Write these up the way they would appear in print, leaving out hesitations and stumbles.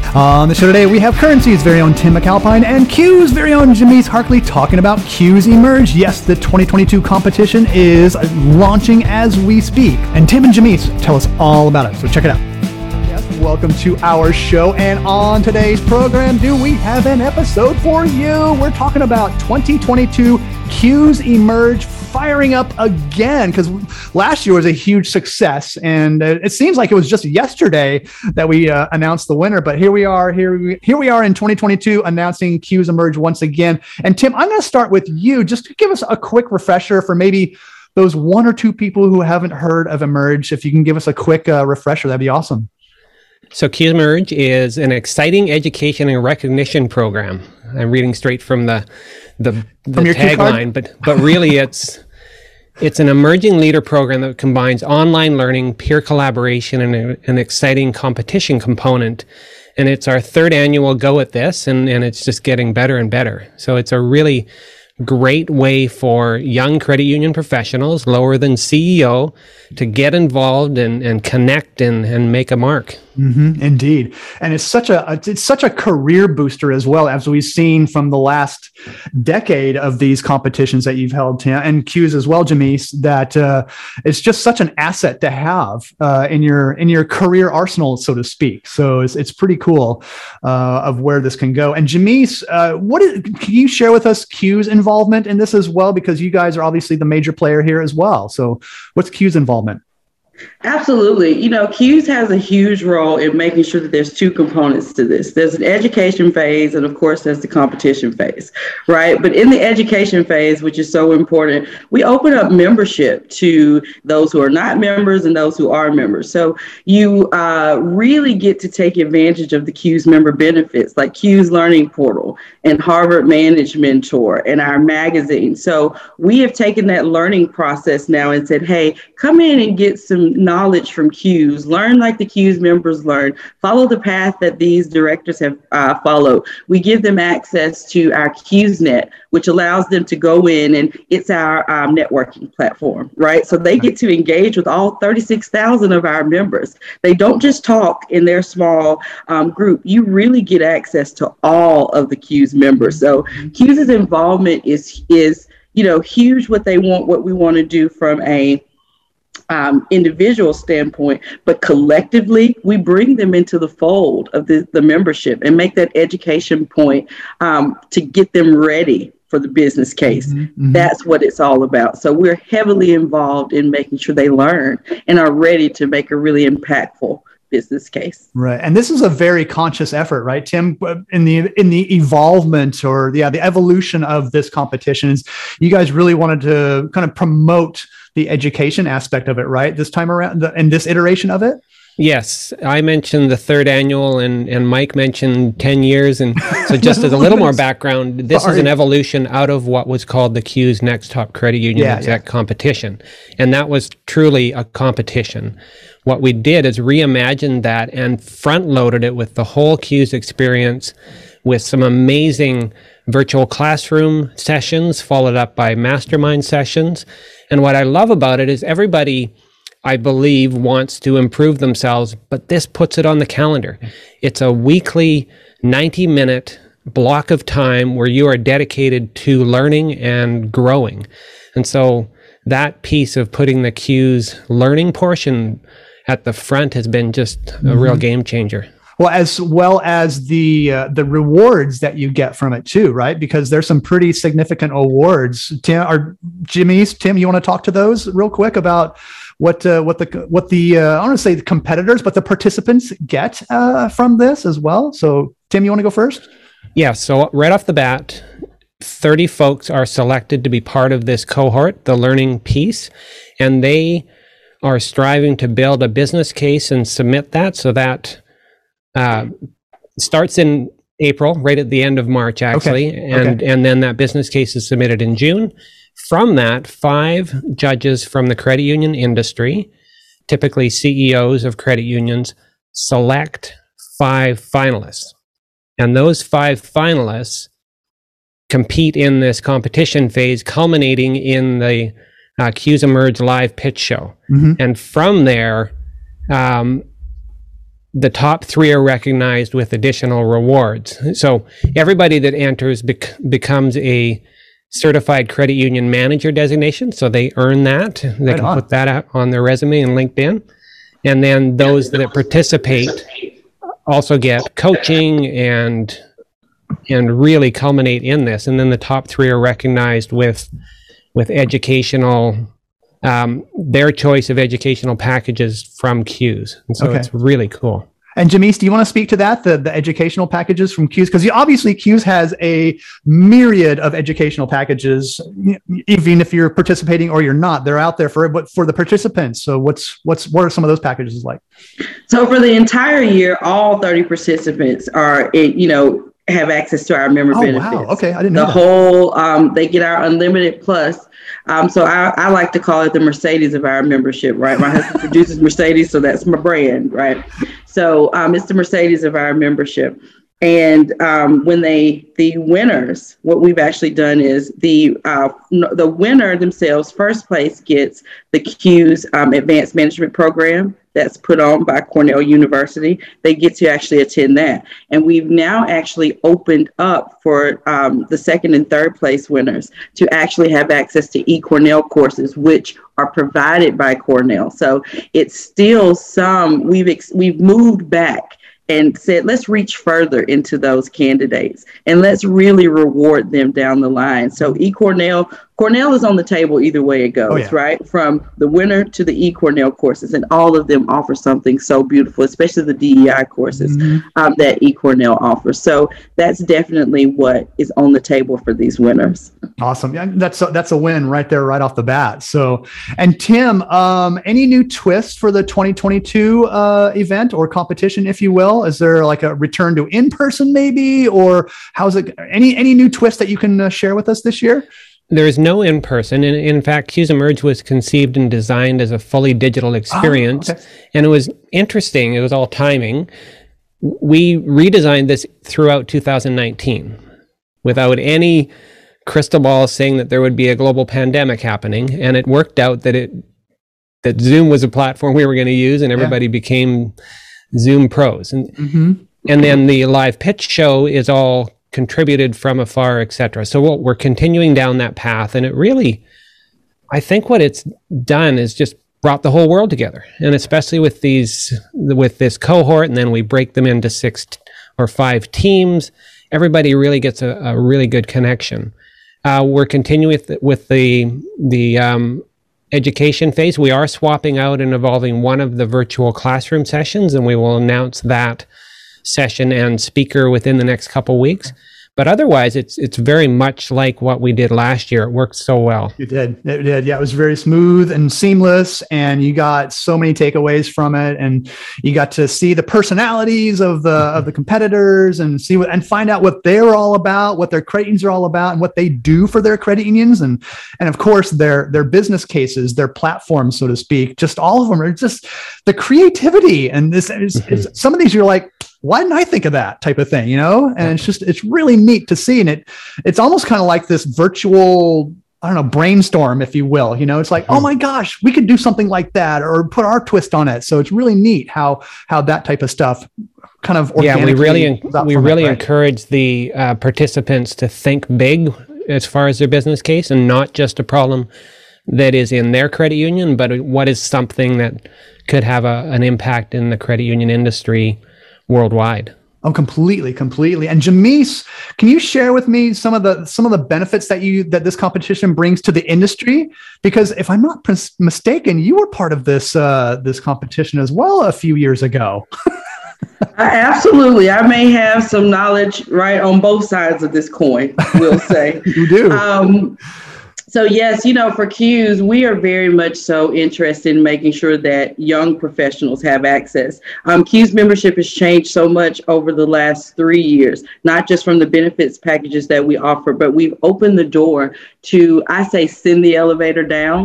On the show today, we have Currency's very own Tim McAlpine and Q's very own Jamise Harkley talking about Q's Emerge. Yes, the 2022 competition is launching as we speak. And Tim and Jamise tell us all about it, so check it out. Yes, welcome to our show. And on today's program, do we have an episode for you? We're talking about 2022 Q's Emerge firing up again, because last year was a huge success, and it seems like it was just yesterday that we announced the winner. But here we are in 2022 announcing Q's Emerge once again. And Tim, I'm going to start with you, just to give us a quick refresher for maybe those one or two people who haven't heard of Emerge. If you can give us a quick refresher, that'd be awesome. So Q's Emerge is an exciting education and recognition program. I'm reading straight from the tagline, but really it's an emerging leader program that combines online learning, peer collaboration, and an exciting competition component. And it's our third annual go at this, and it's just getting better and better. So it's a really great way for young credit union professionals, lower than CEO, to get involved and connect and make a mark. Mm-hmm, indeed. And it's such a career booster as well, as we've seen from the last decade of these competitions that you've held, Tim, and Q's as well, Jamise, that it's just such an asset to have in your career arsenal, so to speak. So it's pretty cool of where this can go. And Jamise, can you share with us Q's involvement in this as well? Because you guys are obviously the major player here as well. So what's Q's involvement? Absolutely. Q's has a huge role in making sure that there's two components to this. There's an education phase, and of course, there's the competition phase, right? But in the education phase, which is so important, we open up membership to those who are not members and those who are members. So you really get to take advantage of the Q's member benefits, like Q's Learning Portal and Harvard Managed Mentor and our magazine. So we have taken that learning process now and said, hey, come in and get some knowledge from Q's, learn like the Q's members learn, follow the path that these directors have followed. We give them access to our QsNet, which allows them to go in, and it's our networking platform, right? So they get to engage with all 36,000 of our members. They don't just talk in their small group. You really get access to all of the Q's members. So Q's involvement is huge. What we want to do from a individual standpoint, but collectively we bring them into the fold of the membership and make that education point to get them ready for the business case. Mm-hmm. That's what it's all about. So we're heavily involved in making sure they learn and are ready to make a really impactful business case. Right. And this is a very conscious effort, right, Tim, in the evolvement or the evolution of this competition. You guys really wanted to kind of promote the education aspect of it, right? This time around, in this iteration of it? Yes. I mentioned the third annual and Mike mentioned 10 years. And so just as a little more background, this is an evolution out of what was called the Q's Next Top Credit Union Exec Competition. And that was truly a competition. What we did is reimagined that and front-loaded it with the whole Q's experience, with some amazing virtual classroom sessions, followed up by mastermind sessions. And what I love about it is everybody, I believe, wants to improve themselves, but this puts it on the calendar. It's a weekly 90-minute block of time where you are dedicated to learning and growing. And so that piece of putting the Q's learning portion at the front has been just a real game changer. Well as the rewards that you get from it too, right? Because there's some pretty significant awards. Tim, you want to talk to those real quick about what the I don't want to say the competitors, but the participants get from this as well. So Tim, you want to go first? Yeah. So right off the bat, 30 folks are selected to be part of this cohort, the learning piece, and they are striving to build a business case and submit that. So that starts in April, right at the end of March, actually. Okay. And then that business case is submitted in June. From that, 5 judges from the credit union industry, typically CEOs of credit unions, select 5 finalists. And those 5 finalists compete in this competition phase, culminating in the Q's Emerge live pitch show. Mm-hmm. And from there, the top 3 are recognized with additional rewards. So everybody that enters becomes a certified credit union manager designation. So they earn that. They can put that out on their resume and LinkedIn. And then those that participate also get coaching and really culminate in this. And then the top 3 are recognized with educational, their choice of educational packages from CUES. And so it's really cool. And Jamise, do you want to speak to that, the educational packages from CUES? Because obviously CUES has a myriad of educational packages, even if you're participating or you're not. They're out there for the participants. So what are some of those packages like? So for the entire year, all 30 participants are, have access to our member benefits. Wow. Okay, I didn't know the whole. They get our Unlimited Plus. So I like to call it the Mercedes of our membership, right? My husband produces Mercedes, so that's my brand, right? So it's the Mercedes of our membership. And when the winners, what we've actually done is the winner themselves, first place, gets the CUES Advanced Management Program that's put on by Cornell University. They get to actually attend that. And we've now actually opened up for the second and third place winners to actually have access to eCornell courses, which are provided by Cornell. So it's still we've moved back and said, let's reach further into those candidates and let's really reward them down the line. So Cornell is on the table either way it goes, right? From the winner to the eCornell courses, and all of them offer something so beautiful, especially the DEI courses that eCornell offers. So that's definitely what is on the table for these winners. Awesome. Yeah, that's a win right there, right off the bat. So, and Tim, any new twists for the 2022 event or competition, if you will? Is there like a return to in-person maybe, or how's it? Any new twists that you can share with us this year? There is no in-person. In fact, CUES Emerge was conceived and designed as a fully digital experience. And it was interesting. It was all timing. We redesigned this throughout 2019 without any crystal ball saying that there would be a global pandemic happening. And it worked out that Zoom was a platform we were going to use, and everybody became Zoom pros. And then the live pitch show is all contributed from afar, etc. So we're continuing down that path, and it really, I think what it's done is just brought the whole world together, and especially with this cohort, and then we break them into 6 or 5 teams. Everybody really gets a really good connection. We're continuing with the education phase. We are swapping out and evolving one of the virtual classroom sessions, and we will announce that session and speaker within the next couple weeks. But otherwise, it's very much like what we did last year. It worked so well. It did. Yeah, it was very smooth and seamless, and you got so many takeaways from it, and you got to see the personalities of the competitors and find out what they're all about, what their credit unions are all about, and what they do for their credit unions, and of course their business cases, their platforms, so to speak. Just all of them are just the creativity, and this some of these you're like, why didn't I think of that type of thing, And it's really neat to see. And it's almost kind of like this virtual, brainstorm, if you will, it's like, oh my gosh, we could do something like that or put our twist on it. So it's really neat how that type of stuff kind of organically. Yeah, we really encourage the participants to think big as far as their business case, and not just a problem that is in their credit union, but what is something that could have an impact in the credit union industry worldwide. Oh, completely. And Jamise, can you share with me some of the benefits that this competition brings to the industry? Because if I'm not mistaken, you were part of this competition as well a few years ago. Absolutely. I may have some knowledge right on both sides of this coin, we'll say. You do. So yes, for CUES, we are very much so interested in making sure that young professionals have access. CUES membership has changed so much over the last 3 years, not just from the benefits packages that we offer, but we've opened the door to, I say, send the elevator down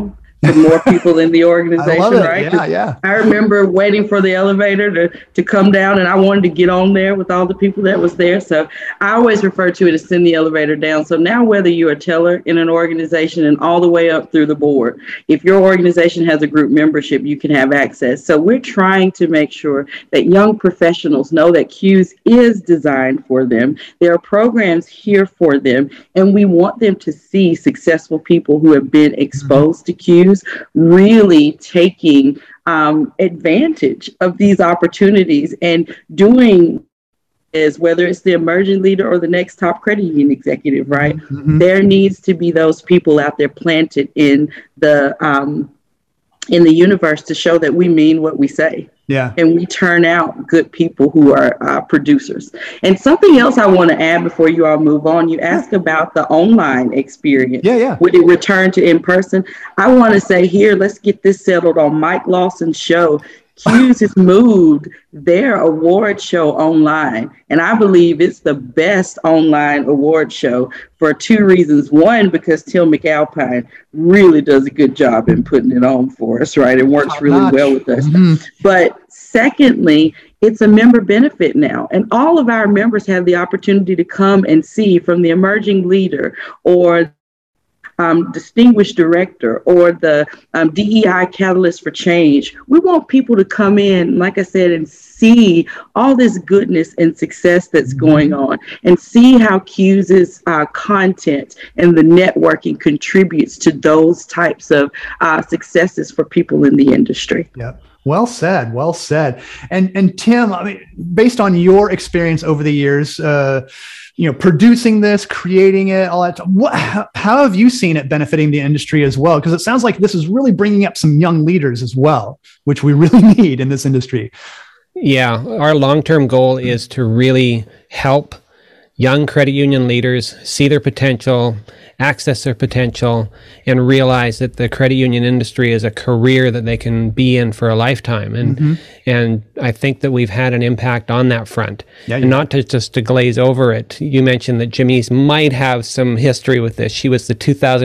for more people in the organization, right? Yeah. I remember waiting for the elevator to come down, and I wanted to get on there with all the people that was there. So I always refer to it as send the elevator down. So now whether you're a teller in an organization and all the way up through the board, if your organization has a group membership, you can have access. So we're trying to make sure that young professionals know that CUES is designed for them. There are programs here for them, and we want them to see successful people who have been exposed to CUES really taking advantage of these opportunities and doing is whether it's the emerging leader or the next top credit union executive, right? Mm-hmm. There needs to be those people out there planted in the universe to show that we mean what we say. Yeah. And we turn out good people who are producers. And something else I want to add before you all move on, you asked about the online experience. Yeah. Would it return to in person? I want to say here, let's get this settled on Mike Lawson's show. CUES has moved their award show online, and I believe it's the best online award show for two reasons. One, because Tim McAlpine really does a good job in putting it on for us, right? It works really well with us. Mm-hmm. But secondly, it's a member benefit now, and all of our members have the opportunity to come and see from the emerging leader or distinguished director or the DEI catalyst for change. We want people to come in, like I said, and see all this goodness and success that's going on and see how CUES's content and the networking contributes to those types of successes for people in the industry. Yeah. Well said. Well said. And Tim, I mean, based on your experience over the years, producing this, creating it, all that, how have you seen it benefiting the industry as well? Because it sounds like this is really bringing up some young leaders as well, which we really need in this industry. Yeah, our long-term goal is to really help young credit union leaders see their potential, access their potential, and realize that the credit union industry is a career that they can be in for a lifetime. And I think that we've had an impact on that front. Yeah, and not just to glaze over it. You mentioned that Jamice might have some history with this. She was the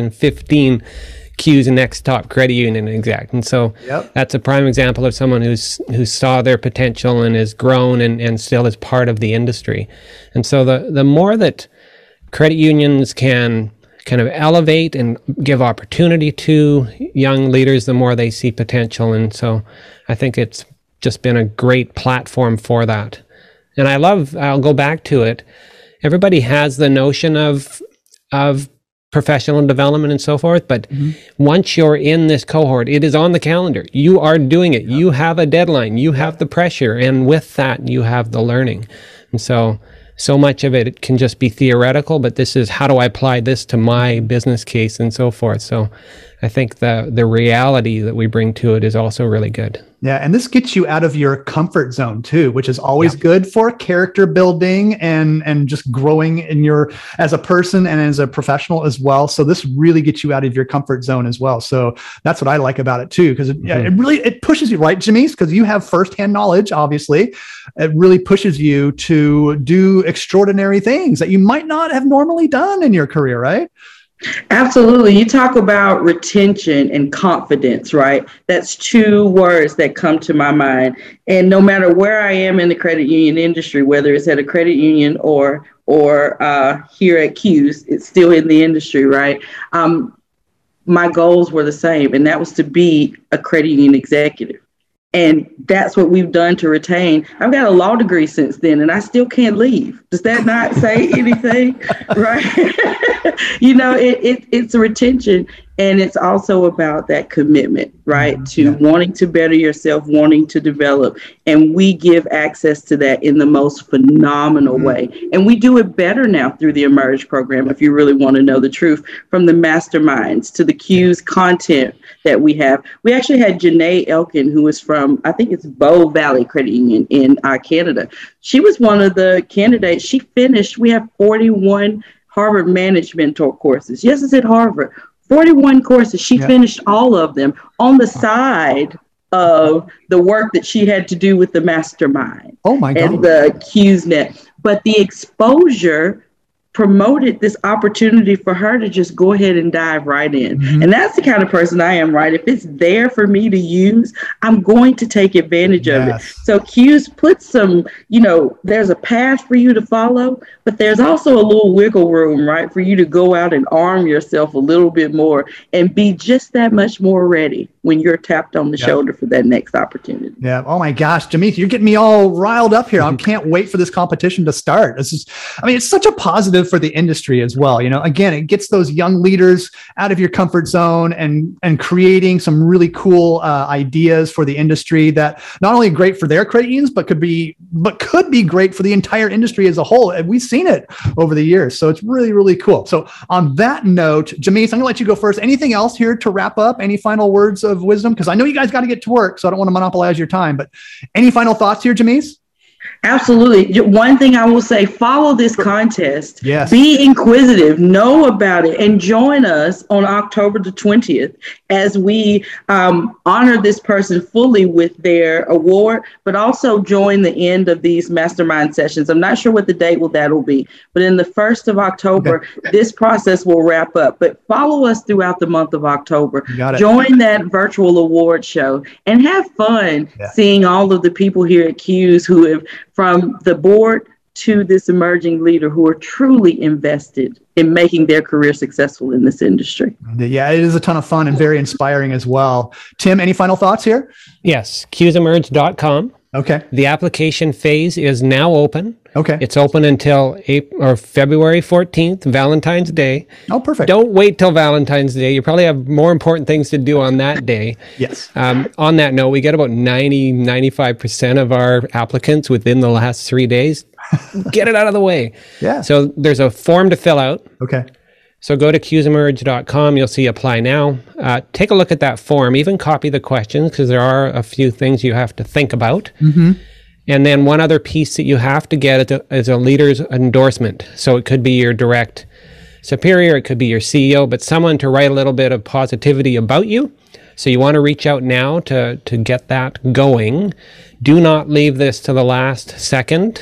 2015 CUES Next Top Credit Union exec. And so that's a prime example of someone who saw their potential and has grown and still is part of the industry. And so the more that credit unions can kind of elevate and give opportunity to young leaders, the more they see potential. And so I think it's just been a great platform for that. And I'll go back to it. Everybody has the notion of professional development and so forth, but once you're in this cohort, it is on the calendar. You are doing it. You have a deadline. You have the pressure. And with that, you have the learning. And so much of it can just be theoretical, but this is how do I apply this to my business case and so forth. So I think the reality that we bring to it is also really good. Yeah, and this gets you out of your comfort zone too, which is always good for character building and just growing in as a person and as a professional as well. So this really gets you out of your comfort zone as well. So that's what I like about it too, because it pushes you, right, Jamice? Because you have firsthand knowledge, obviously. It really pushes you to do extraordinary things that you might not have normally done in your career, right? Absolutely. You talk about retention and confidence, right? That's two words that come to my mind. And no matter where I am in the credit union industry, whether it's at a credit union or here at CUES, it's still in the industry, right? My goals were the same, and that was to be a credit union executive. And that's what we've done to retain. I've got a law degree since then, and I still can't leave. Does that not say anything? Right? It's a retention. And it's also about that commitment, right? To wanting to better yourself, wanting to develop. And we give access to that in the most phenomenal way. And we do it better now through the Emerge program, if you really want to know the truth, from the masterminds to the CUES content that we have. We actually had Janae Elkin, who is from, I think it's Bow Valley Credit Union in Canada. She was one of the candidates. She finished, we have 41 Harvard Management Mentor courses. Yes, it's at Harvard. 41 courses. She finished all of them on the side of the work that she had to do with the mastermind. Oh my God. And the CUESnet. But the exposure promoted this opportunity for her to just go ahead and dive right in. Mm-hmm. And that's the kind of person I am, right? If it's there for me to use, I'm going to take advantage of it. So Q's puts some, there's a path for you to follow, but there's also a little wiggle room, right? For you to go out and arm yourself a little bit more and be just that much more ready when you're tapped on the shoulder for that next opportunity. Yeah. Oh my gosh, Jameis, you're getting me all riled up here. I can't wait for this competition to start. It's such a positive for the industry as well. Again, it gets those young leaders out of your comfort zone and creating some really cool ideas for the industry that not only great for their credit unions, but could be great for the entire industry as a whole. And we've seen it over the years. So it's really, really cool. So on that note, Jameis, I'm gonna let you go first. Anything else here to wrap up? Any final words of wisdom? Because I know you guys got to get to work, so I don't want to monopolize your time, but any final thoughts here, Jameis? Absolutely. One thing I will say, follow this contest. Yes. Be inquisitive, know about it, and join us on October the 20th as we honor this person fully with their award, but also join the end of these mastermind sessions. I'm not sure what the date that'll be, but in the 1st of October, this process will wrap up. But follow us throughout the month of October. Join that virtual award show and have fun seeing all of the people here at Q's who have, from the board to this emerging leader, who are truly invested in making their career successful in this industry. Yeah, it is a ton of fun and very inspiring as well. Tim, any final thoughts here? Yes, QSemerge.com. Okay. The application phase is now open. Okay. It's open until February 14th, Valentine's Day. Oh, perfect. Don't wait till Valentine's Day. You probably have more important things to do on that day. Yes. On that note, we get about 95% of our applicants within the last 3 days. Get it out of the way. Yeah. So there's a form to fill out. Okay. So go to QSemerge.com. You'll see apply now. Take a look at that form. Even copy the questions because there are a few things you have to think about. Mm-hmm. And then one other piece that you have to get is a leader's endorsement. So it could be your direct superior, it could be your CEO, but someone to write a little bit of positivity about you. So you want to reach out now to get that going. Do not leave this to the last second.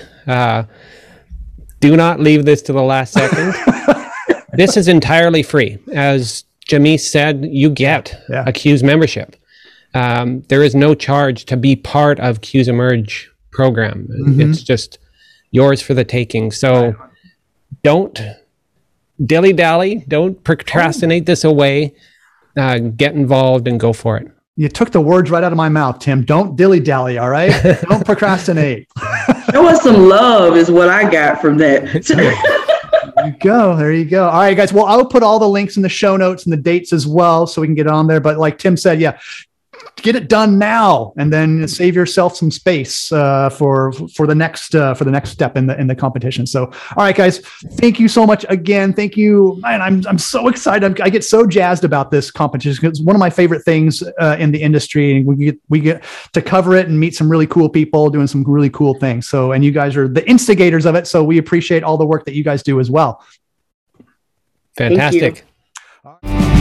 This is entirely free. As Jameis said, you get a Q's membership. There is no charge to be part of Q's Emerge program. Mm-hmm. It's just yours for the taking. So don't dilly-dally. Don't procrastinate this away. Get involved and go for it. You took the words right out of my mouth, Tim. Don't dilly-dally, all right? Don't procrastinate. Show us some love is what I got from that. There you go. All right, guys. Well, I'll put all the links in the show notes and the dates as well so we can get on there. But like Tim said, get it done now and then save yourself some space for the next step in the competition. So, all right, guys, thank you so much again. Thank you. Man, I'm so excited. I get so jazzed about this competition because it's one of my favorite things in the industry. And we get to cover it and meet some really cool people doing some really cool things. So, and you guys are the instigators of it. So we appreciate all the work that you guys do as well. Fantastic.